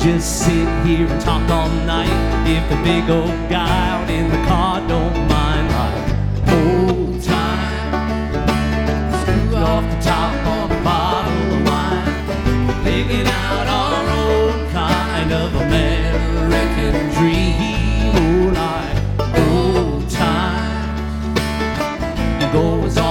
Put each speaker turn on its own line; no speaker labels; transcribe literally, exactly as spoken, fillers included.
just sit here and talk all night if the big old guy out in the car don't mind. Like old time, screw off the top on a bottle of wine, picking out our own kind of American dream. Oh, like old time, it goes